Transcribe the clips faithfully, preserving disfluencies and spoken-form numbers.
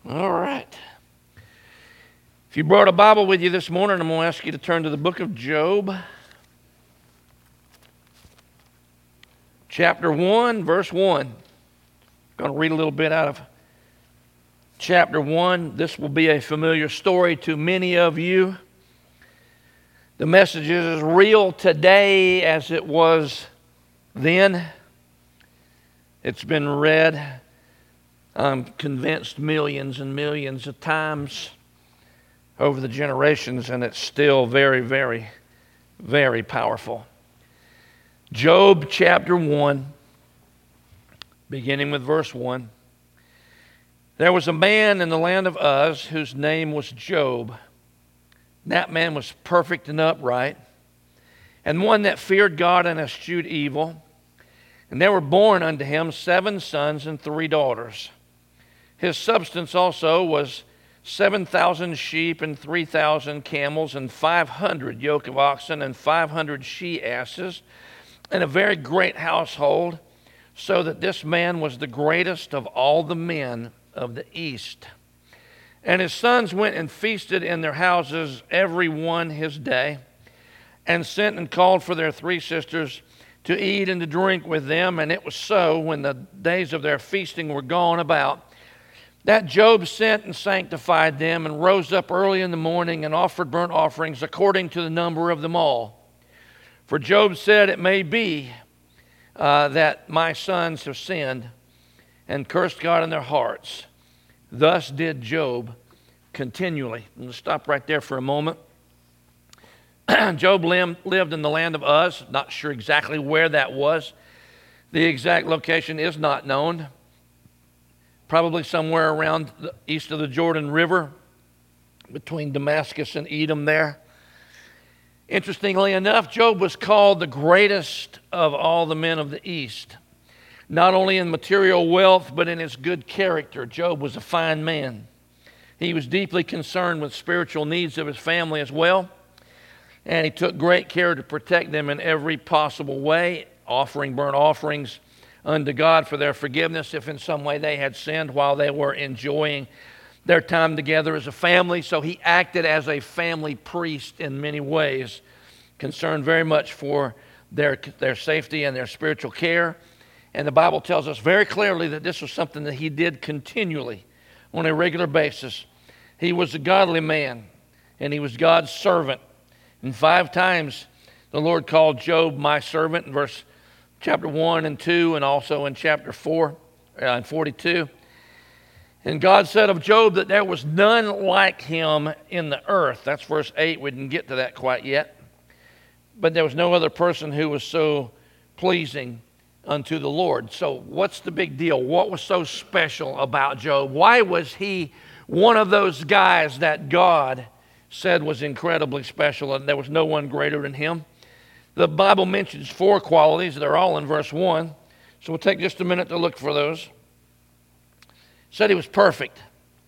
All right. If you brought a Bible with you this morning, I'm going to ask you to turn to the book of Job, chapter one, verse one. I'm going to read a little bit out of chapter one. This will be a familiar story to many of you. The message is as real today as it was then. It's been read, I'm convinced, millions and millions of times over the generations, and it's still very, very, very powerful. Job chapter one, beginning with verse one. There was a man in the land of Uz whose name was Job. That man was perfect and upright, and one that feared God and eschewed evil. And there were born unto him seven sons and three daughters. His substance also was seven thousand sheep and three thousand camels and five hundred yoke of oxen and five hundred she-asses, and a very great household, so that this man was the greatest of all the men of the east. And his sons went and feasted in their houses, every one his day, and sent and called for their three sisters to eat and to drink with them. And it was so, when the days of their feasting were gone about, that Job sent and sanctified them, and rose up early in the morning and offered burnt offerings according to the number of them all. For Job said, it may be uh, that my sons have sinned and cursed God in their hearts. Thus did Job continually. I'm going to stop right there for a moment. Job lived in the land of Uz. Not sure exactly where that was. The exact location is not known. Probably somewhere around the east of the Jordan River, between Damascus and Edom there. Interestingly enough, Job was called the greatest of all the men of the East. Not only in material wealth, but in his good character. Job was a fine man. He was deeply concerned with spiritual needs of his family as well. And he took great care to protect them in every possible way, offering burnt offerings unto God for their forgiveness if in some way they had sinned while they were enjoying their time together as a family. So he acted as a family priest in many ways, concerned very much for their, their safety and their spiritual care. And the Bible tells us very clearly that this was something that he did continually on a regular basis. He was a godly man, and he was God's servant. And five times the Lord called Job my servant in verse chapter one and two, and also in chapter four uh, and forty-two. And God said of Job that there was none like him in the earth. That's verse eight. We didn't get to that quite yet. But there was no other person who was so pleasing unto the Lord. So what's the big deal? What was so special about Job? Why was he one of those guys that God said was incredibly special and there was no one greater than him? The Bible mentions four qualities. They're all in verse one. So we'll take just a minute to look for those. It said he was perfect.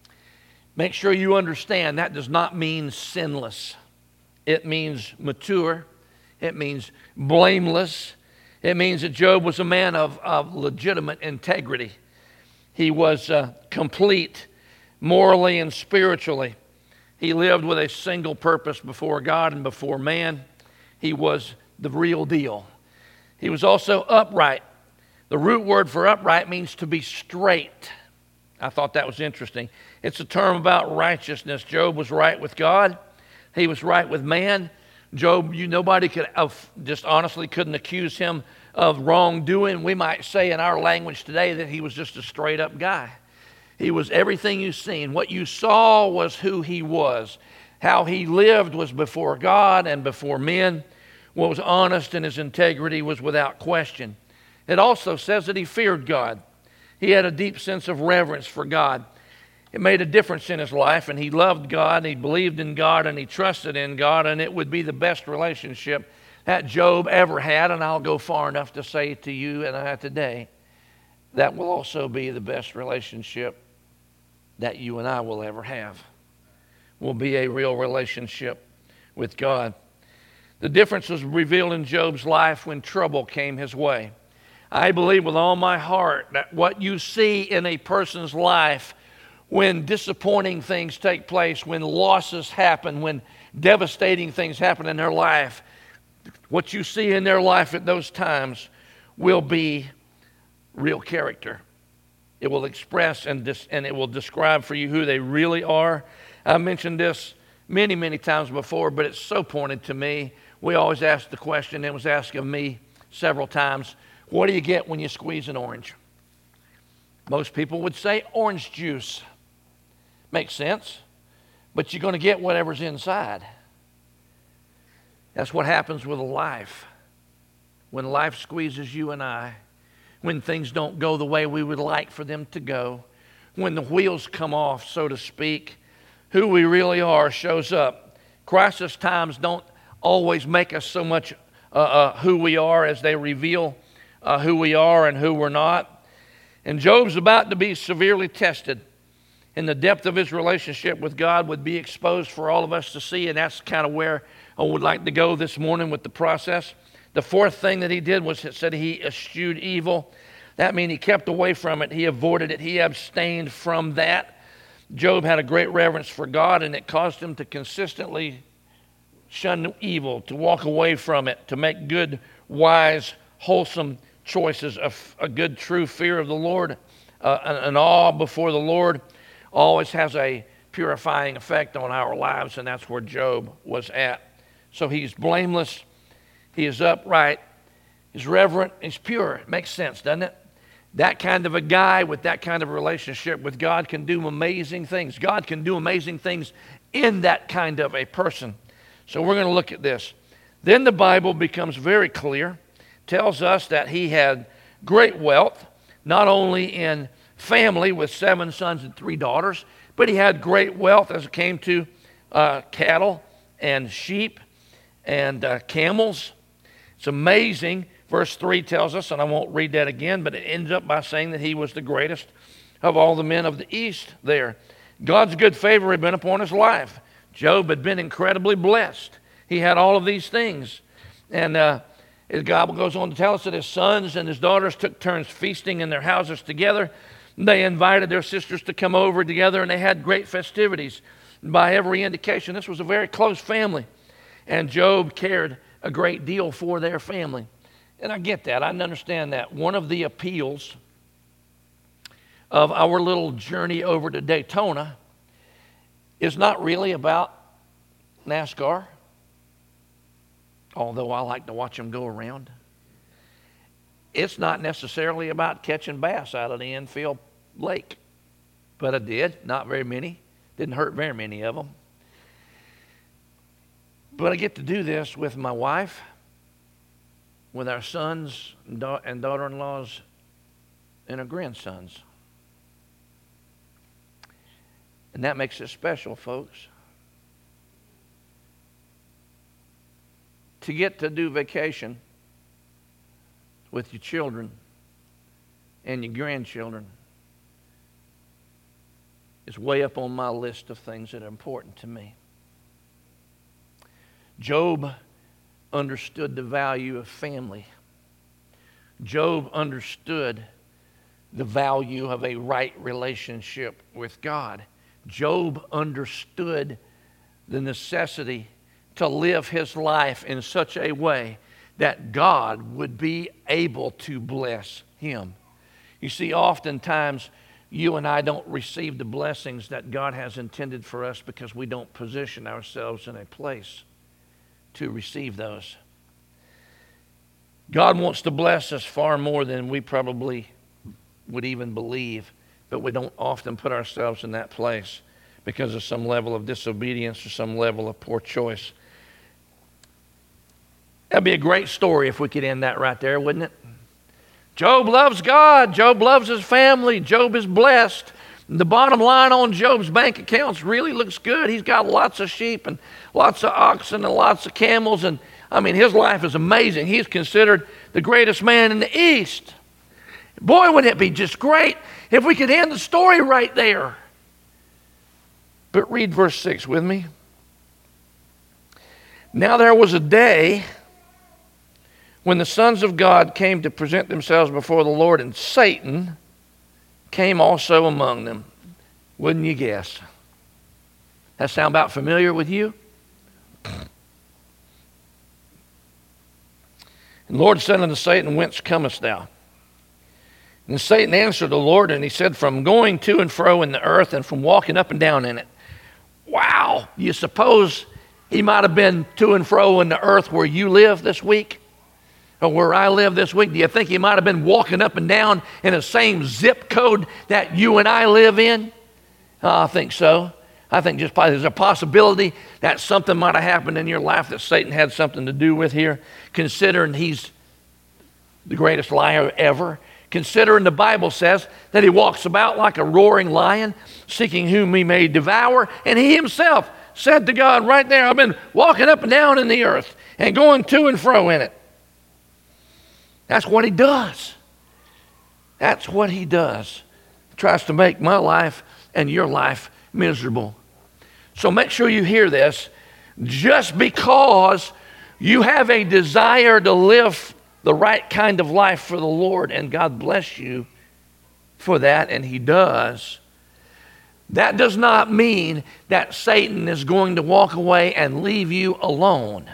Make sure you understand that does not mean sinless. It means mature. It means blameless. It means that Job was a man of, of legitimate integrity. He was uh, complete morally and spiritually. He lived with a single purpose before God and before man. He was the real deal. He was also upright. The root word for upright means to be straight. I thought that was interesting. It's a term about righteousness. Job was right with God. He was right with man. Job, you nobody could have, just honestly couldn't accuse him of wrongdoing. We might say in our language today that he was just a straight up guy. He was everything you've seen. What you saw was who he was. How he lived was before God and before men. What was honest in his integrity was without question. It also says that he feared God. He had a deep sense of reverence for God. It made a difference in his life, and he loved God, he believed in God, and he trusted in God, and it would be the best relationship that Job ever had. And I'll go far enough to say to you and I today, that will also be the best relationship that you and I will ever have. Will be a real relationship with God. The difference was revealed in Job's life when trouble came his way. I believe with all my heart that what you see in a person's life when disappointing things take place, when losses happen, when devastating things happen in their life, what you see in their life at those times will be real character. It will express and, dis- and it will describe for you who they really are. I mentioned this many, many times before, but it's so pointed to me. We always ask the question, it was asked of me several times, what do you get when you squeeze an orange? Most people would say orange juice. Makes sense, but you're going to get whatever's inside. That's what happens with a life. When life squeezes you and I, when things don't go the way we would like for them to go, when the wheels come off, so to speak, who we really are shows up. Crisis times don't always make us so much uh, uh, who we are as they reveal uh, who we are and who we're not. And Job's about to be severely tested. And the depth of his relationship with God would be exposed for all of us to see, and that's kind of where I would like to go this morning with the process. The fourth thing that he did was it said he eschewed evil. That means he kept away from it. He avoided it. He abstained from that. Job had a great reverence for God, and it caused him to consistently shun evil, to walk away from it, to make good, wise, wholesome choices, a, a good, true fear of the Lord, uh, an, an awe before the Lord. Always has a purifying effect on our lives, and that's where Job was at. So he's blameless, he is upright, he's reverent, he's pure. It makes sense, doesn't it? That kind of a guy with that kind of relationship with God can do amazing things. God can do amazing things in that kind of a person. So we're going to look at this. Then the Bible becomes very clear, tells us that he had great wealth, not only in family with seven sons and three daughters, but he had great wealth as it came to uh, cattle and sheep and uh, camels. It's amazing. Verse three tells us, and I won't read that again, but it ends up by saying that he was the greatest of all the men of the east there. God's good favor had been upon his life. Job had been incredibly blessed. He had all of these things. And uh, the Bible goes on to tell us that his sons and his daughters took turns feasting in their houses together. They invited their sisters to come over together, and they had great festivities. By every indication, this was a very close family. And Job cared a great deal for their family. And I get that. I understand that. One of the appeals of our little journey over to Daytona is not really about NASCAR, although I like to watch them go around. It's not necessarily about catching bass out of the infield lake, but I did. Not very many. Didn't hurt very many of them. But I get to do this with my wife, with our sons and daughter-in-laws, and our grandsons. And that makes it special, folks. To get to do vacation with your children and your grandchildren is way up on my list of things that are important to me. Job understood the value of family. Job understood the value of a right relationship with God. Job understood the necessity to live his life in such a way that God would be able to bless him. You see, oftentimes you and I don't receive the blessings that God has intended for us because we don't position ourselves in a place to receive those. God wants to bless us far more than we probably would even believe, but we don't often put ourselves in that place because of some level of disobedience or some level of poor choice. That'd be a great story if we could end that right there, wouldn't it? Job loves God. Job loves his family. Job is blessed. The bottom line on Job's bank accounts really looks good. He's got lots of sheep and lots of oxen and lots of camels. And I mean, his life is amazing. He's considered the greatest man in the East. Boy, wouldn't it be just great if we could end the story right there. But read verse six with me. Now there was a day when the sons of God came to present themselves before the Lord, and Satan came also among them. Wouldn't you guess? That sound about familiar with you? And the Lord said unto Satan, Whence comest thou? And Satan answered the Lord, and he said, From going to and fro in the earth, and from walking up and down in it. Wow! You suppose he might have been to and fro in the earth where you live this week? Or where I live this week? Do you think he might have been walking up and down in the same zip code that you and I live in? Uh, I think so. I think just probably there's a possibility that something might have happened in your life that Satan had something to do with here, considering he's the greatest liar ever. Considering the Bible says that he walks about like a roaring lion, seeking whom he may devour. And he himself said to God right there, I've been walking up and down in the earth and going to and fro in it. That's what he does. That's what he does. He tries to make my life and your life miserable. So make sure you hear this. Just because you have a desire to live the right kind of life for the Lord, and God bless you for that, and he does, that does not mean that Satan is going to walk away and leave you alone.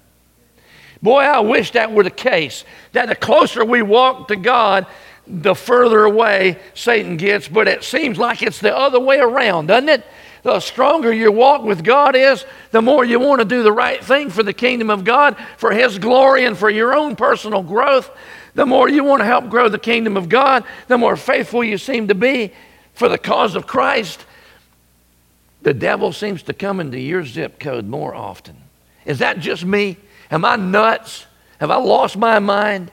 Boy, I wish that were the case, that the closer we walk to God, the further away Satan gets, but it seems like it's the other way around, doesn't it? The stronger your walk with God is, the more you want to do the right thing for the kingdom of God, for his glory and for your own personal growth. The more you want to help grow the kingdom of God, the more faithful you seem to be for the cause of Christ. The devil seems to come into your zip code more often. Is that just me? Am I nuts? Have I lost my mind?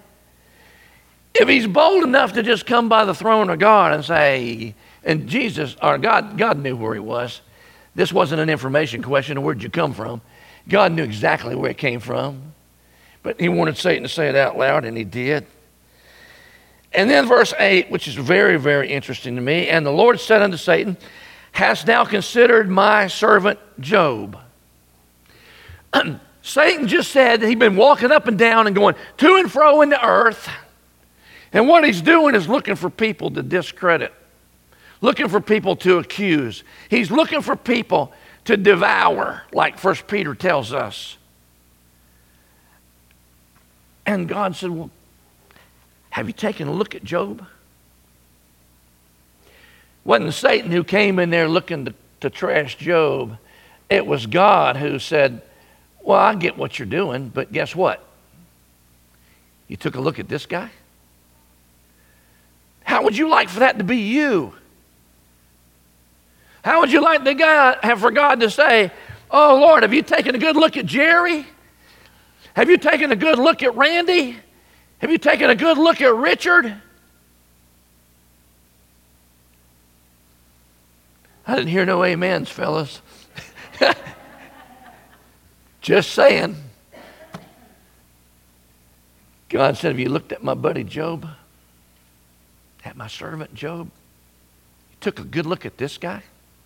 If he's bold enough to just come by the throne of God and say, and Jesus, or God, God knew where he was. This wasn't an information question, where'd you come from? God knew exactly where it came from. But he wanted Satan to say it out loud, and he did. And then verse eight, which is very, very interesting to me. And the Lord said unto Satan, Hast thou considered my servant Job? Satan just said that he'd been walking up and down and going to and fro in the earth. And what he's doing is looking for people to discredit. Looking for people to accuse. He's looking for people to devour, like First Peter tells us. And God said, well, have you taken a look at Job? It wasn't Satan who came in there looking to, to trash Job. It was God who said, well, I get what you're doing, but guess what? You took a look at this guy? How would you like for that to be you? How would you like the guy have for God to say, oh, Lord, have you taken a good look at Jerry? Have you taken a good look at Randy? Have you taken a good look at Richard? I didn't hear no amens, fellas. Just saying. God said, have you looked at my buddy Job? At my servant Job? You took a good look at this guy?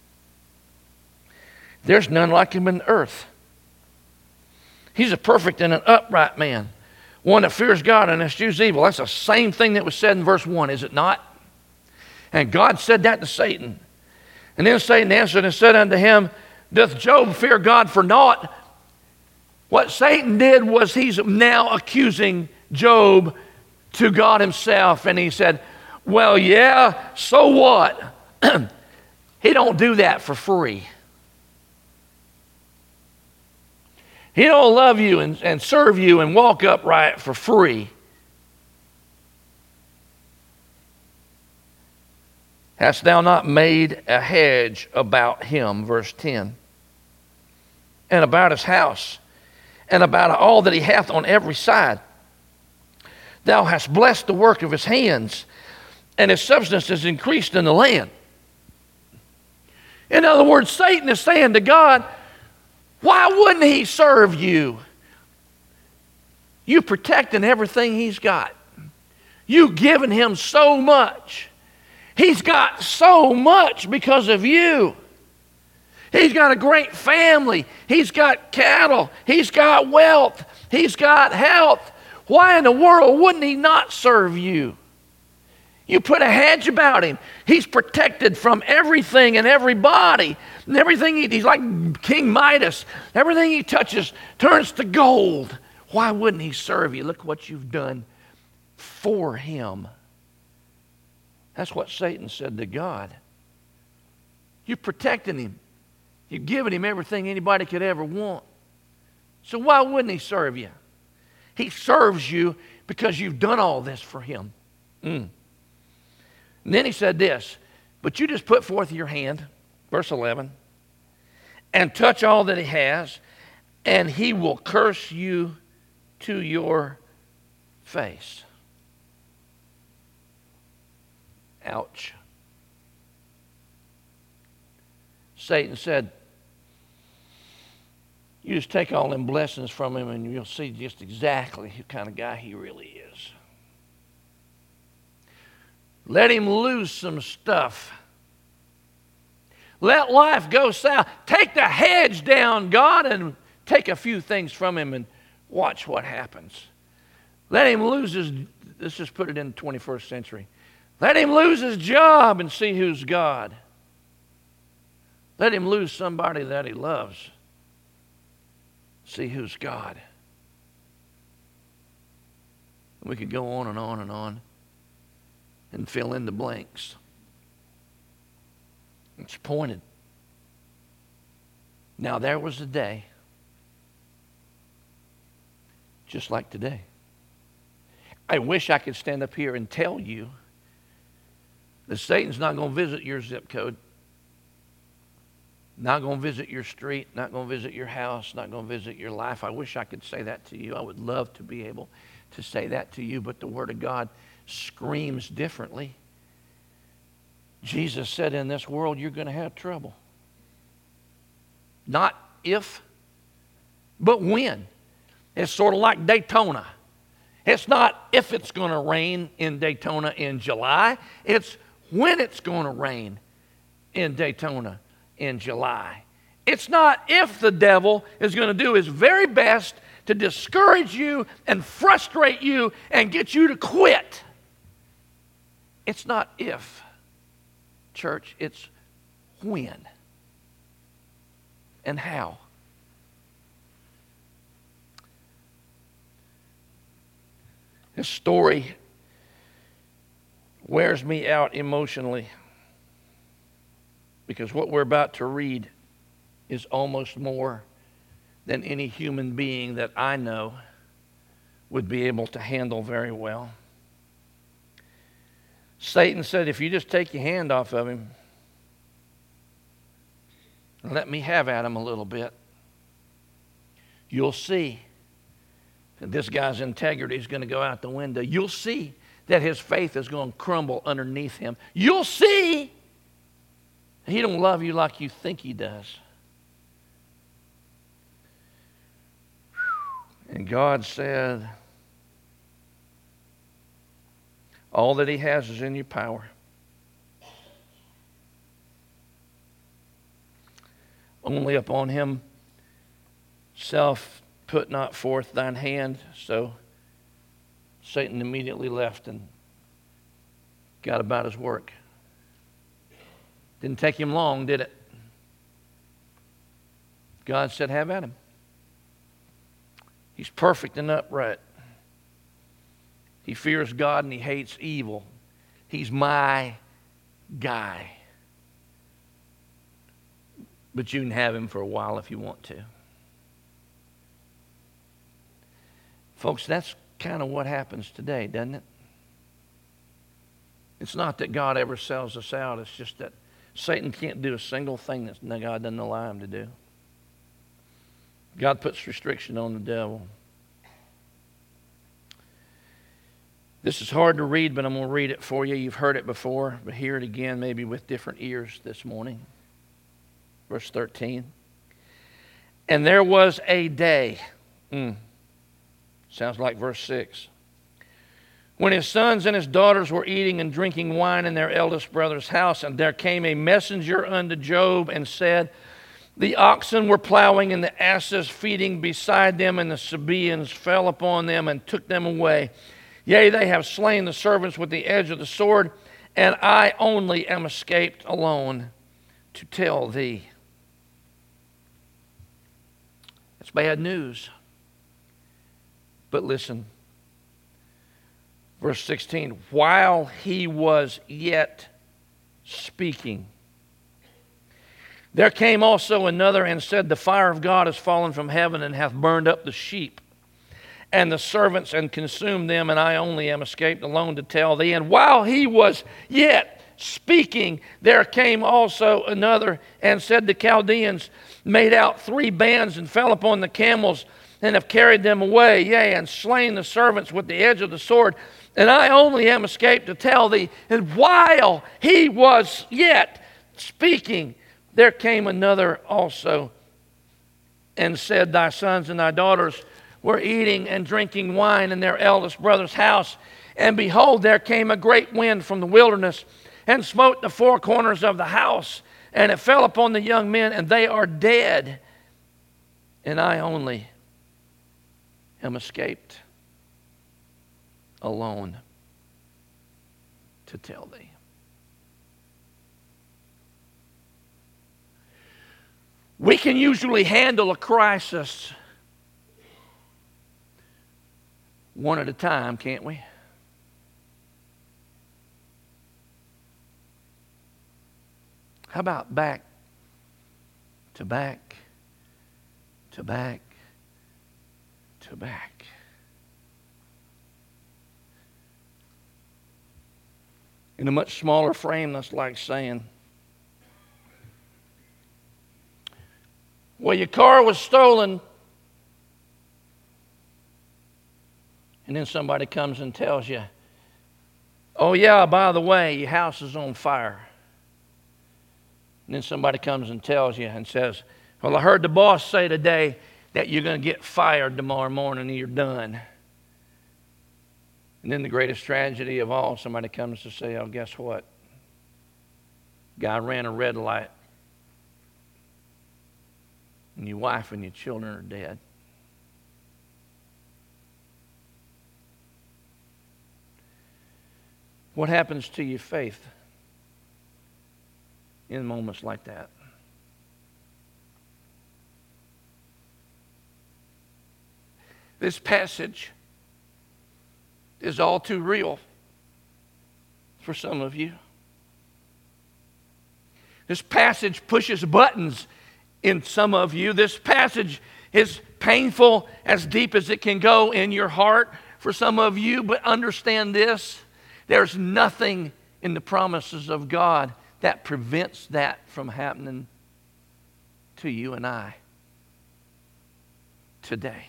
There's none like him in the earth. He's a perfect and an upright man, one that fears God and eschews evil. That's the same thing that was said in verse one, is it not? And God said that to Satan. And then Satan answered and said unto him, Doth Job fear God for naught? What Satan did was he's now accusing Job to God himself. And he said, well, yeah, so what? He don't do that for free. He don't love you and, and serve you and walk upright for free. Hast thou not made a hedge about him, verse ten, and about his house, and about all that he hath on every side? Thou hast blessed the work of his hands, and his substance is increased in the land. In other words, Satan is saying to God, why wouldn't he serve you? You protecting everything he's got. You giving him so much. He's got so much because of you. He's got a great family. He's got cattle. He's got wealth. He's got health. Why in the world wouldn't he not serve you? You put a hedge about him. He's protected from everything and everybody. And everything he, he's like King Midas. Everything he touches turns to gold. Why wouldn't he serve you? Look what you've done for him. That's what Satan said to God. You're protecting him. You've given him everything anybody could ever want. So why wouldn't he serve you? He serves you because you've done all this for him. Mm. And then he said this, but you just put forth your hand, verse eleven, and touch all that he has, and he will curse you to your face. Ouch. Satan said, you just take all them blessings from him and you'll see just exactly the kind of guy he really is. Let him lose some stuff. Let life go south. Take the hedge down, God, and take a few things from him and watch what happens. Let him lose his, let's just put it in the twenty-first century. Let him lose his job and see who's God. Let him lose somebody that he loves. See who's God. We could go on and on and on and fill in the blanks. It's pointed. Now there was a day, just like today. I wish I could stand up here and tell you that Satan's not going to visit your zip code. Not going to visit your street, not going to visit your house, not going to visit your life. I wish I could say that to you. I would love to be able to say that to you, but the Word of God screams differently. Jesus said, in this world you're going to have trouble. Not if, but when. It's sort of like Daytona. It's not if it's going to rain in Daytona in July. It's when it's going to rain in Daytona in July. It's not if the devil is going to do his very best to discourage you and frustrate you and get you to quit. It's not if, church, it's when and how. This story wears me out emotionally, because what we're about to read is almost more than any human being that I know would be able to handle very well. Satan said, if you just take your hand off of him and let me have at him a little bit, you'll see that this guy's integrity is going to go out the window. You'll see that his faith is going to crumble underneath him. You'll see he don't love you like you think he does. And God said, all that he has is in your power. Only upon him self put not forth thine hand. So Satan immediately left and got about his work. Didn't take him long, did it? God said, have at him. He's perfect and upright. He fears God and he hates evil. He's my guy. But you can have him for a while if you want to. Folks, that's kind of what happens today, doesn't it? It's not that God ever sells us out. It's just that Satan can't do a single thing that God doesn't allow him to do. God puts restriction on the devil. This is hard to read, but I'm going to read it for you. You've heard it before, but hear it again, maybe with different ears this morning. Verse thirteen. And there was a day. Mm, sounds like verse six. When his sons and his daughters were eating and drinking wine in their eldest brother's house, and there came a messenger unto Job and said, the oxen were plowing and the asses feeding beside them, and the Sabaeans fell upon them and took them away. Yea, they have slain the servants with the edge of the sword, and I only am escaped alone to tell thee. That's bad news. But listen, verse sixteen, while he was yet speaking, there came also another and said, the fire of God has fallen from heaven and hath burned up the sheep and the servants and consumed them, and I only am escaped alone to tell thee. And while he was yet speaking, there came also another and said, the Chaldeans made out three bands and fell upon the camels and have carried them away, yea, and slain the servants with the edge of the sword, and I only am escaped to tell thee. And while he was yet speaking, there came another also and said, thy sons and thy daughters were eating and drinking wine in their eldest brother's house, and behold, there came a great wind from the wilderness and smote the four corners of the house, and it fell upon the young men, and they are dead, and I only am escaped alone to tell thee. We can usually handle a crisis one at a time, can't we? How about back to back to back to back? In a much smaller frame, that's like saying, well, your car was stolen, and then somebody comes and tells you, oh yeah, by the way, your house is on fire. And then somebody comes and tells you and says, well, I heard the boss say today that you're going to get fired tomorrow morning and you're done. And then the greatest tragedy of all, somebody comes to say, oh, guess what? Guy ran a red light, and your wife and your children are dead. What happens to your faith in moments like that? This passage is all too real for some of you. This passage pushes buttons in some of you. This passage is painful, as deep as it can go in your heart for some of you. But understand this, there's nothing in the promises of God that prevents that from happening to you and I today.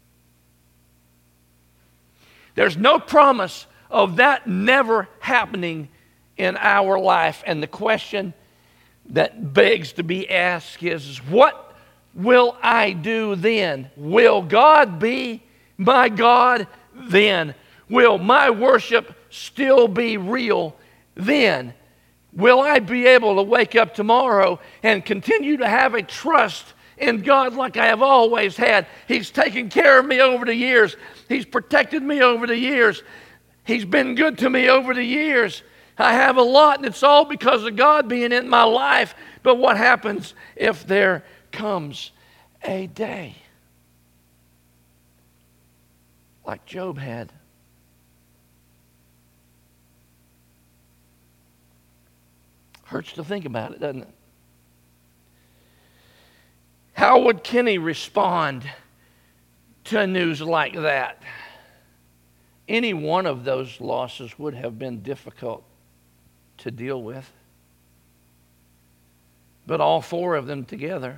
There's no promise of that never happening in our life. And the question that begs to be asked is, what will I do then? Will God be my God then? Will my worship still be real then? Will I be able to wake up tomorrow and continue to have a trust in God like I have always had? He's taken care of me over the years. He's protected me over the years. He's been good to me over the years. I have a lot, and it's all because of God being in my life. But what happens if there comes a day like Job had? Hurts to think about it, doesn't it? How would Kenny respond to news like that? Any one of those losses would have been difficult to deal with. But all four of them together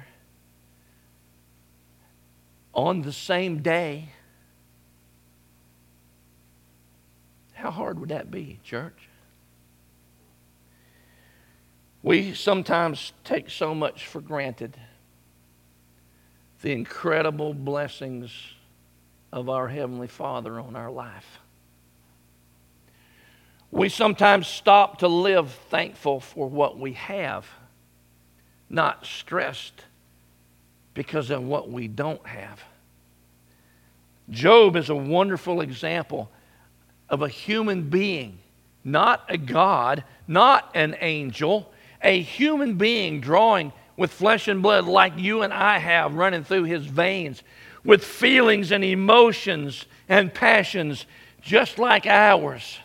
on the same day, how hard would that be, church? We sometimes take so much for granted. The incredible blessings of our Heavenly Father on our life. We sometimes stop to live thankful for what we have, not stressed because of what we don't have. Job is a wonderful example of a human being, not a God, not an angel, a human being drawing with flesh and blood like you and I have running through his veins, with feelings and emotions and passions just like ours.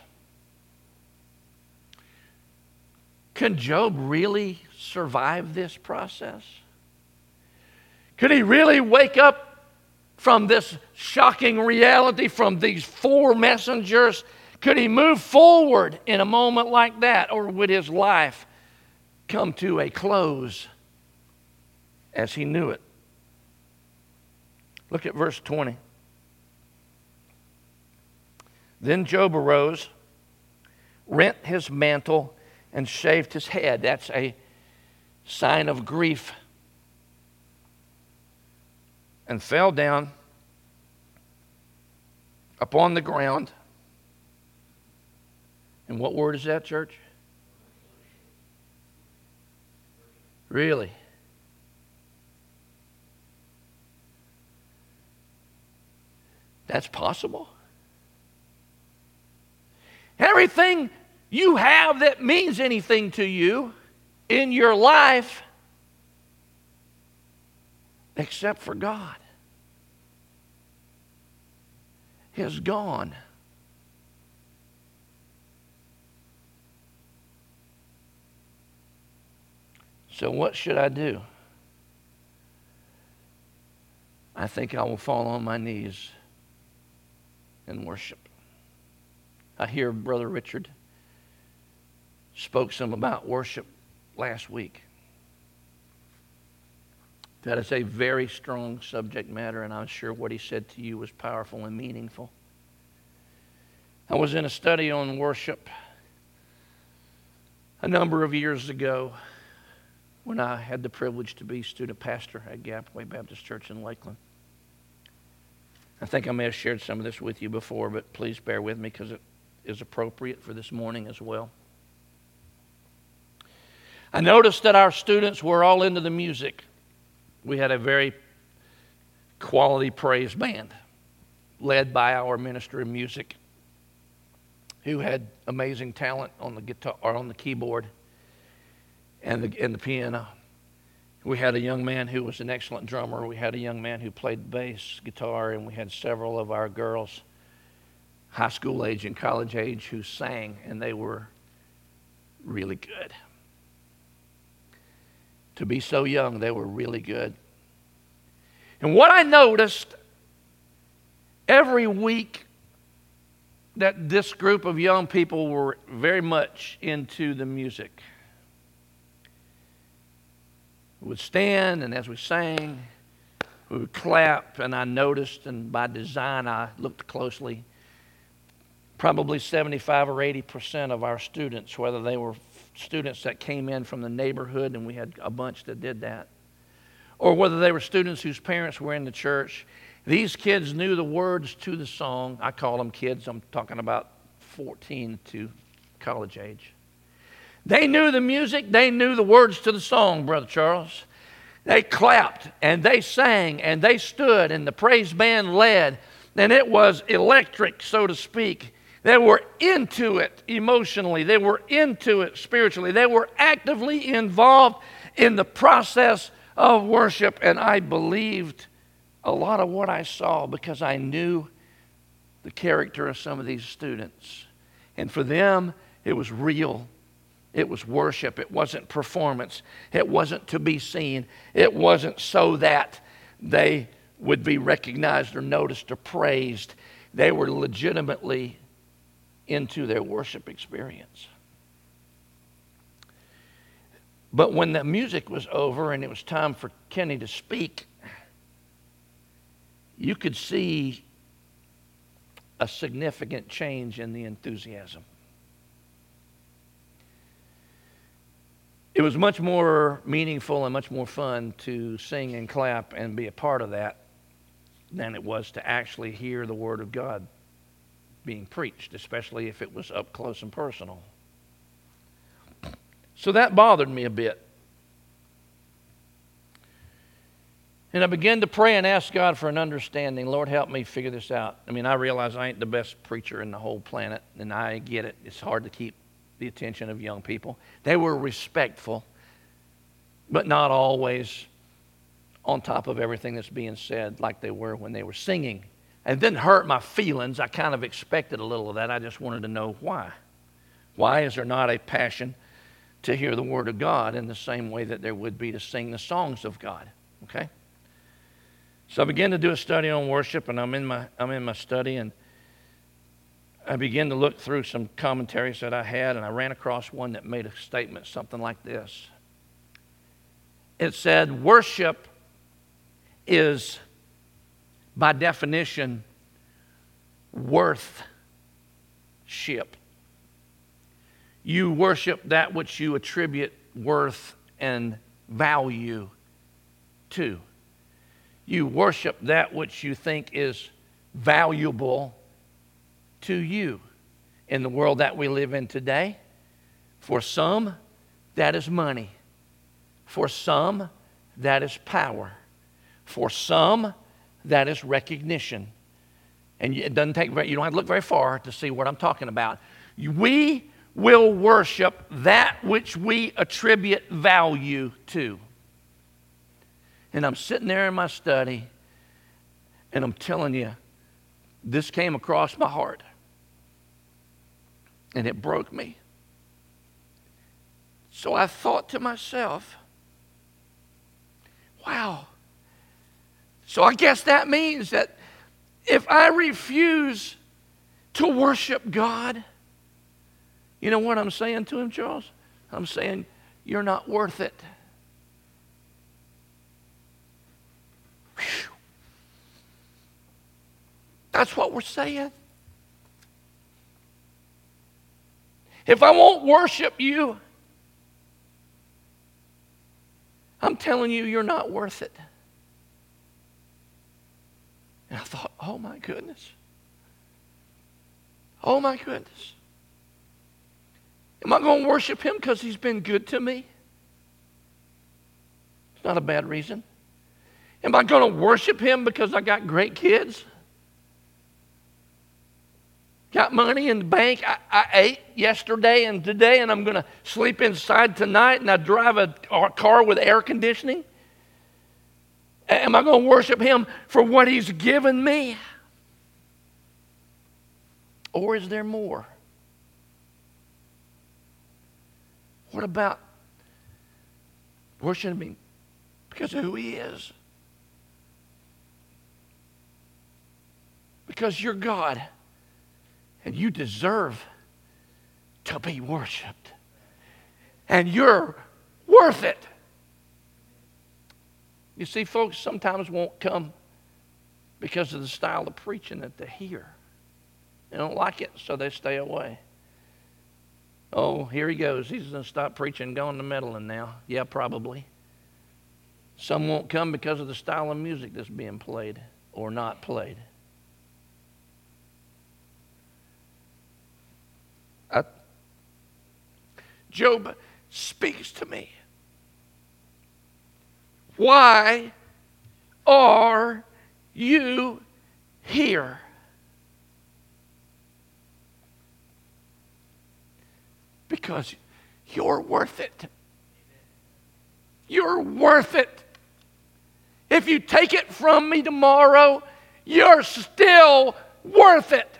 Can Job really survive this process? Could he really wake up from this shocking reality, from these four messengers? Could he move forward in a moment like that? Or would his life come to a close as he knew it? Look at verse twenty. Then Job arose, rent his mantle, and shaved his head. That's a sign of grief. And fell down upon the ground. And what word is that, church? Really? That's possible? Everything you have that means anything to you in your life, except for God, is gone. So what should I do? I think I will fall on my knees and worship. I hear Brother Richard spoke some about worship last week. That is a very strong subject matter, and I'm sure what he said to you was powerful and meaningful. I was in a study on worship a number of years ago when I had the privilege to be student pastor at Gapway Baptist Church in Lakeland. I think I may have shared some of this with you before, but please bear with me because it is appropriate for this morning as well. I noticed that our students were all into the music. We had a very quality praise band led by our minister of music who had amazing talent on the guitar or on the keyboard and the, and the piano. We had a young man who was an excellent drummer. We had a young man who played bass guitar, and we had several of our girls, high school age and college age, who sang, and they were really good. To be so young, they were really good. And what I noticed every week that this group of young people were very much into the music. We would stand, and as we sang, we would clap, and I noticed, and by design I looked closely, probably seventy-five or eighty percent of our students, whether they were students that came in from the neighborhood, and we had a bunch that did that, or whether they were students whose parents were in the church, these kids knew the words to the song. I call them kids. I'm talking about fourteen to college age. They knew the music. They knew the words to the song, Brother Charles. They clapped, and they sang, and they stood, and the praise band led, and it was electric, so to speak. They were into it emotionally. They were into it spiritually. They were actively involved in the process of worship, and I believed a lot of what I saw because I knew the character of some of these students. And for them, it was real. It was worship. It wasn't performance. It wasn't to be seen. It wasn't so that they would be recognized or noticed or praised. They were legitimately into their worship experience. But when the music was over and it was time for Kenny to speak, you could see a significant change in the enthusiasm. It was much more meaningful and much more fun to sing and clap and be a part of that than it was to actually hear the Word of God being preached, especially if it was up close and personal. So that bothered me a bit. And I began to pray and ask God for an understanding. Lord, help me figure this out. I mean, I realize I ain't the best preacher in the whole planet, and I get it. It's hard to keep the attention of young people. They were respectful, but not always on top of everything that's being said like they were when they were singing. And it didn't hurt my feelings. I kind of expected a little of that. I just wanted to know why. Why is there not a passion to hear the Word of God in the same way that there would be to sing the songs of God? Okay? So I began to do a study on worship, and I'm in my I'm in my study, and I began to look through some commentaries that I had, and I ran across one that made a statement, something like this. It said, worship is, by definition, worthship. You worship that which you attribute worth and value to. You worship that which you think is valuable to you. In the world that we live in today, for some, that is money. For some, that is power. For some, that is recognition. And it doesn't take, you don't have to look very far to see what I'm talking about. We will worship that which we attribute value to. And I'm sitting there in my study, and I'm telling you, this came across my heart, and it broke me. So I thought to myself, wow, so I guess that means that if I refuse to worship God, you know what I'm saying to him, Charles? I'm saying, you're not worth it. Whew. That's what we're saying. If I won't worship you, I'm telling you, you're not worth it. And I thought, oh my goodness. Oh my goodness. Am I going to worship him because he's been good to me? It's not a bad reason. Am I going to worship him because I got great kids? Got money in the bank. I, I ate yesterday and today, and I'm going to sleep inside tonight, and I drive a, a car with air conditioning? Am I going to worship him for what he's given me? Or is there more? What about worshiping him because of who he is? Because you're God, and you deserve to be worshiped. And you're worth it. You see, folks sometimes won't come because of the style of preaching that they hear. They don't like it, so they stay away. Oh, here he goes. He's going to stop preaching and go into meddling now. Yeah, probably. Some won't come because of the style of music that's being played or not played. I, Job speaks to me. Why are you here? Because you're worth it. You're worth it. If you take it from me tomorrow, you're still worth it.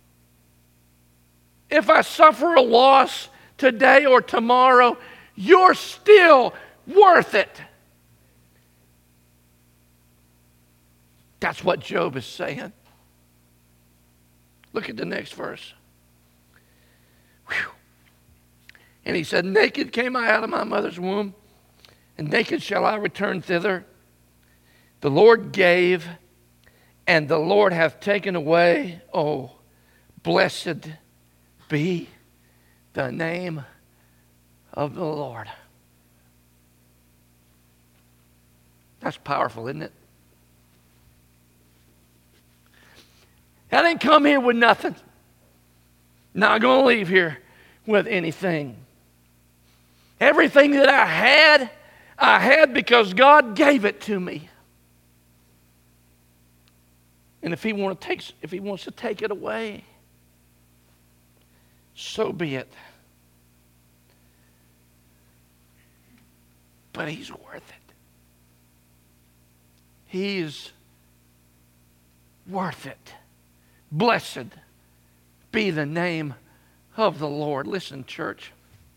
If I suffer a loss today or tomorrow, you're still worth it. That's what Job is saying. Look at the next verse. Whew. And he said, naked came I out of my mother's womb, and naked shall I return thither. The Lord gave, and the Lord hath taken away. Oh, blessed be the name of the Lord. That's powerful, isn't it? I didn't come here with nothing. Not going to leave here with anything. Everything that I had, I had because God gave it to me. And if he want to take, if he wants to take it away, so be it. But he's worth it. He's worth it. Blessed be the name of the Lord. Listen, church.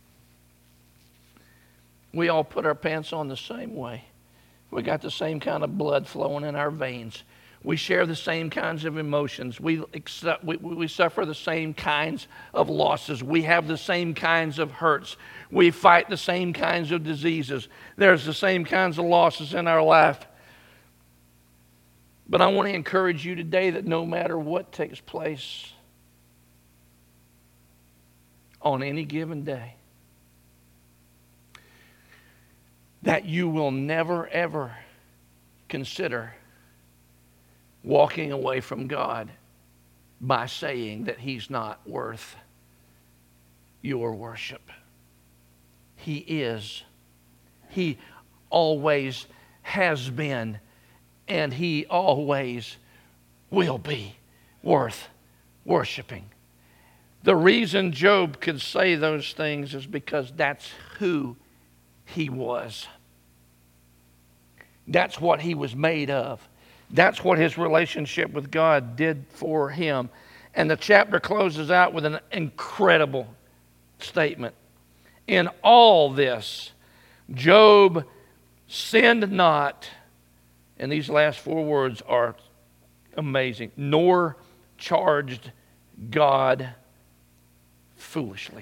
We all put our pants on the same way. We got the same kind of blood flowing in our veins. We share the same kinds of emotions. We, accept, we, we suffer the same kinds of losses. We have the same kinds of hurts. We fight the same kinds of diseases. There's the same kinds of losses in our life. But I want to encourage you today that no matter what takes place on any given day, that you will never, ever consider walking away from God by saying that he's not worth your worship. He is. He always has been, and he always will be worth worshiping. The reason Job could say those things is because that's who he was. That's what he was made of. That's what his relationship with God did for him. And the chapter closes out with an incredible statement. In all this, Job sinned not, and these last four words are amazing, nor charged God foolishly.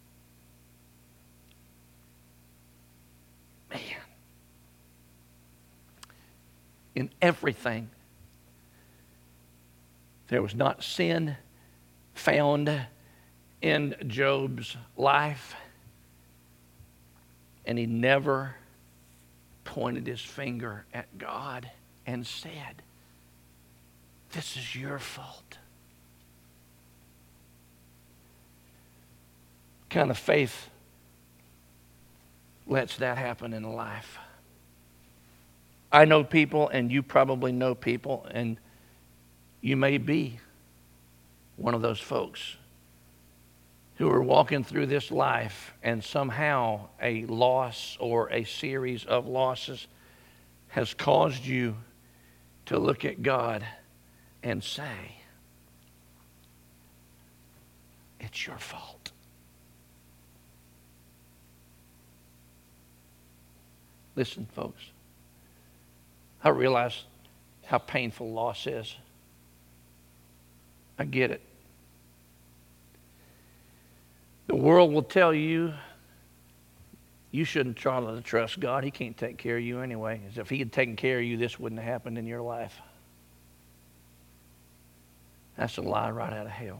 Man. In everything, there was not sin found in Job's life, and he never pointed his finger at God and said, "This is your fault." What kind of faith lets that happen in life? I know people, and you probably know people, and you may be one of those folks who are walking through this life, and somehow a loss or a series of losses has caused you to look at God and say, "It's your fault." Listen, folks. I realize how painful loss is. I get it. The world will tell you you shouldn't try to trust God. He can't take care of you anyway. As if he had taken care of you, this wouldn't have happened in your life. That's a lie right out of hell.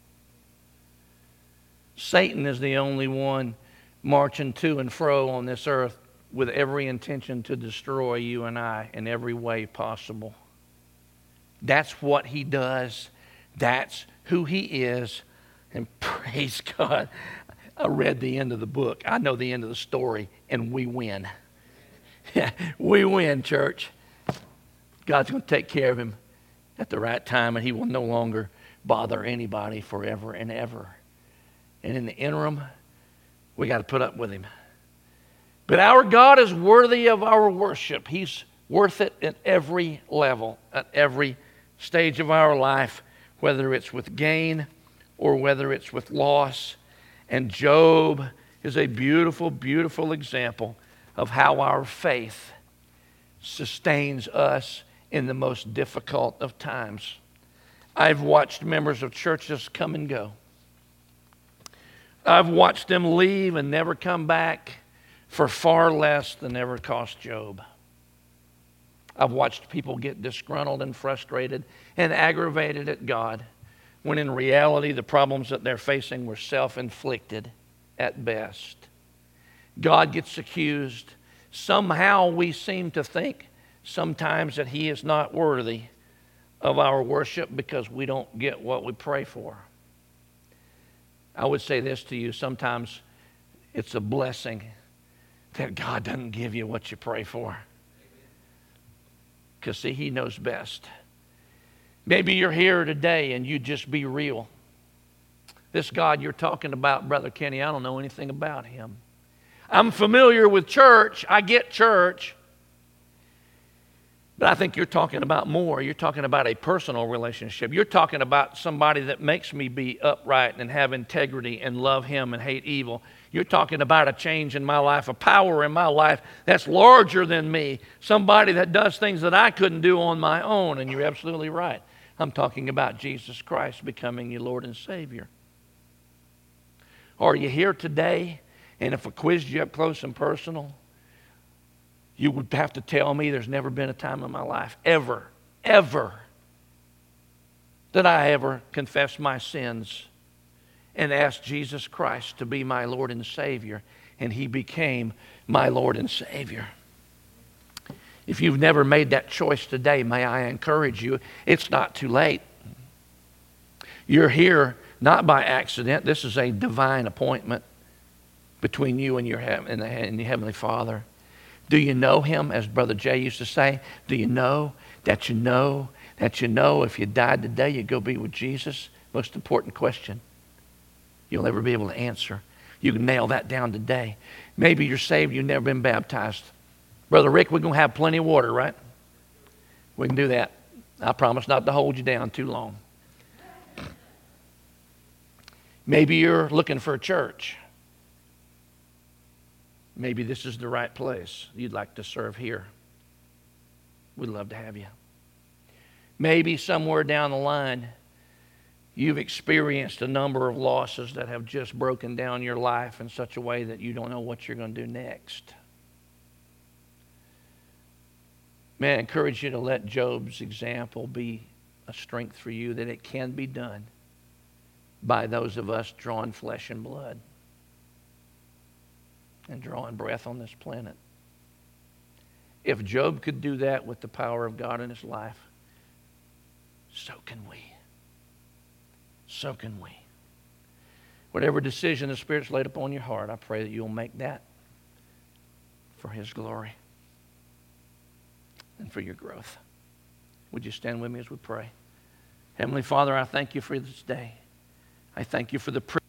Satan is the only one marching to and fro on this earth with every intention to destroy you and I in every way possible. That's what he does. That's who he is. And praise God, I read the end of the book. I know the end of the story, and we win. We win, church. God's going to take care of him at the right time, and he will no longer bother anybody forever and ever. And in the interim, we got to put up with him. But our God is worthy of our worship. He's worth it at every level, at every stage of our life, whether it's with gain or whether it's with loss. And Job is a beautiful, beautiful example of how our faith sustains us in the most difficult of times. I've watched members of churches come and go. I've watched them leave and never come back for far less than ever cost Job. I've watched people get disgruntled and frustrated and aggravated at God, when in reality the problems that they're facing were self-inflicted at best. God gets accused. Somehow we seem to think sometimes that he is not worthy of our worship because we don't get what we pray for. I would say this to you, sometimes it's a blessing that God doesn't give you what you pray for. Because see, he knows best. Maybe you're here today and you just be real. This God you're talking about, Brother Kenny, I don't know anything about him. I'm familiar with church. I get church. But I think you're talking about more. You're talking about a personal relationship. You're talking about somebody that makes me be upright and have integrity and love him and hate evil. You're talking about a change in my life, a power in my life that's larger than me. Somebody that does things that I couldn't do on my own. And you're absolutely right. I'm talking about Jesus Christ becoming your Lord and Savior. Are you here today? And if I quizzed you up close and personal, you would have to tell me there's never been a time in my life, ever, ever, that I ever confessed my sins and asked Jesus Christ to be my Lord and Savior, and he became my Lord and Savior. If you've never made that choice today, may I encourage you, it's not too late. You're here not by accident. This is a divine appointment between you and your, and the, and your Heavenly Father. Do you know him, as Brother Jay used to say? Do you know that you know that you know if you died today, you'd go be with Jesus? Most important question you'll ever be able to answer. You can nail that down today. Maybe you're saved, you've never been baptized. Brother Rick, we're going to have plenty of water, right? We can do that. I promise not to hold you down too long. Maybe you're looking for a church. Maybe this is the right place. You'd like to serve here. We'd love to have you. Maybe somewhere down the line, you've experienced a number of losses that have just broken down your life in such a way that you don't know what you're going to do next. May I encourage you to let Job's example be a strength for you, that it can be done by those of us drawing flesh and blood and drawing breath on this planet. If Job could do that with the power of God in his life, so can we. So can we. Whatever decision the Spirit's laid upon your heart, I pray that you'll make that for his glory and for your growth. Would you stand with me as we pray? Heavenly Father, I thank you for this day. I thank you for the privilege